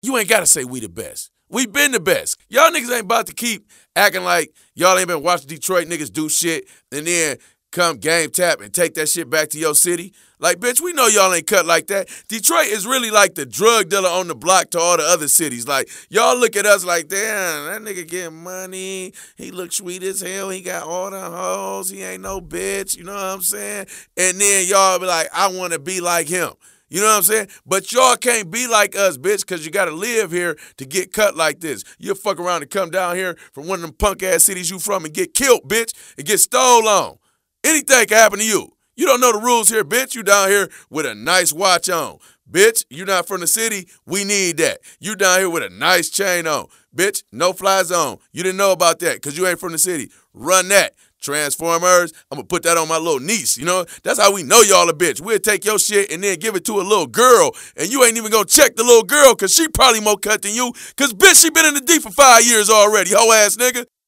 You ain't got to say we the best. We been the best. Y'all niggas ain't about to keep acting like y'all ain't been watching Detroit niggas do shit and then come game tap and take that shit back to your city. Like, bitch, we know y'all ain't cut like that. Detroit is really like the drug dealer on the block to all the other cities. Like, y'all look at us like, damn, that nigga getting money. He look sweet as hell. He got all the hoes. He ain't no bitch. You know what I'm saying? And then y'all be like, I want to be like him. You know what I'm saying? But y'all can't be like us, bitch, because you got to live here to get cut like this. You'll fuck around and come down here from one of them punk-ass cities you from and get killed, bitch, and get stole on. Anything can happen to you. You don't know the rules here, bitch. You down here with a nice watch on. Bitch, you not from the city, we need that. You down here with a nice chain on. Bitch, no fly zone. You didn't know about that because you ain't from the city. Run that. Transformers, I'm going to put that on my little niece, you know? That's how we know y'all a bitch. We'll take your shit and then give it to a little girl, and you ain't even going to check the little girl because she probably more cut than you because, bitch, she been in the D for 5 years already, hoe ass nigga.